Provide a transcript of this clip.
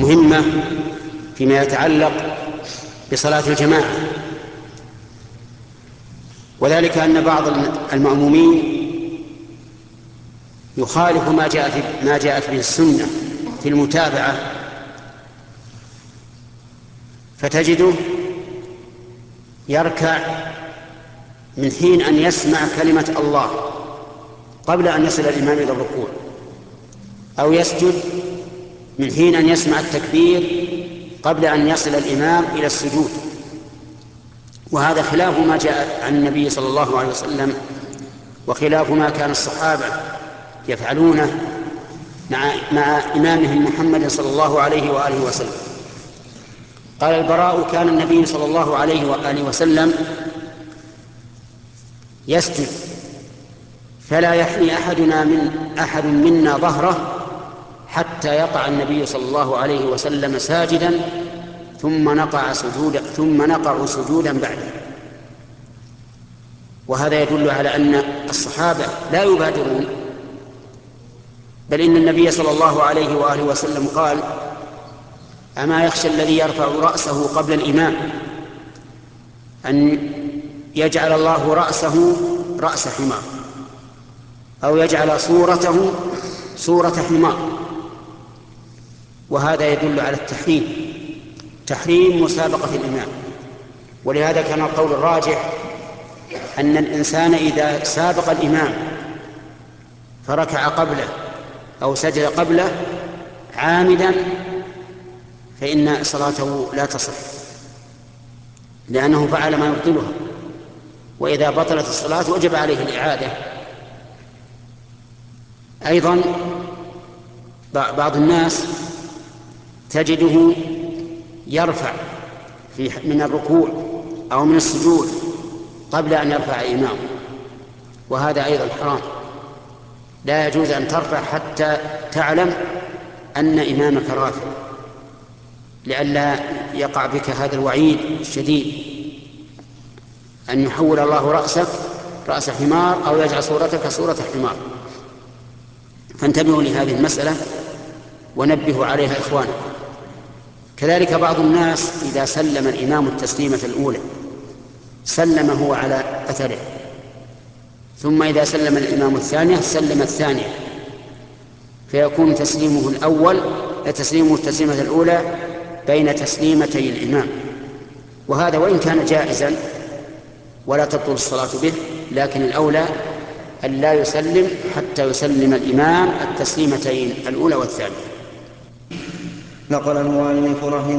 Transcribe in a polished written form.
مهمة فيما يتعلق بصلاة الجماعة، وذلك أن بعض المأمومين يخالف ما جاءت به السنة في المتابعة، فتجده يركع من حين أن يسمع كلمة الله قبل أن يصل الإمام إلى الركوع، أو يسجد من حين أن يسمع التكبير قبل أن يصل الإمام إلى السجود. وهذا خلاف ما جاء عن النبي صلى الله عليه وسلم، وخلاف ما كان الصحابة يفعلونه مع إمامهم محمد صلى الله عليه وآله وسلم. قال البراء: كان النبي صلى الله عليه وآله وسلم يسجد فلا يحني أحد منا ظهره حتى يقع النبي صلى الله عليه وسلم ساجدا ثم نقع سجودا بعده. وهذا يدل على أن الصحابة لا يبادرون، بل إن النبي صلى الله عليه وآله وسلم قال: أما يخشى الذي يرفع رأسه قبل الإمام أن يجعل الله رأسه رأس حمار، أو يجعل صورته صورة حمار. وهذا يدل على تحريم مسابقة الإمام. ولهذا كان القول الراجح أن الإنسان إذا سابق الإمام فركع قبله أو سجد قبله عامدا فإن صلاته لا تصح، لأنه فعل ما يبطلها، وإذا بطلت الصلاة وجب عليه الإعادة. أيضا بعض الناس تجده يرفع من الركوع أو من السجود قبل أن يرفع إمامه، وهذا أيضا حرام. لا يجوز أن ترفع حتى تعلم أن إمامك رافع، لئلا يقع بك هذا الوعيد الشديد أن يحول الله رأسك رأس حمار أو يجعل صورتك صورة حمار. فانتبهوا لهذه المسألة ونبهوا عليها إخوانكم. كذلك بعض الناس إذا سلم الإمام التسليمة الأولى سلم هو على أثره، ثم إذا سلم الإمام الثانية سلم الثانية، فيكون تسليمه التسليمة الأولى بين تسليمتي الإمام. وهذا وإن كان جائزا ولا تبطل الصلاة به، لكن الأولى أن لا يسلم حتى يسلم الإمام التسليمتين الأولى والثانية. نقل المؤلف رحمه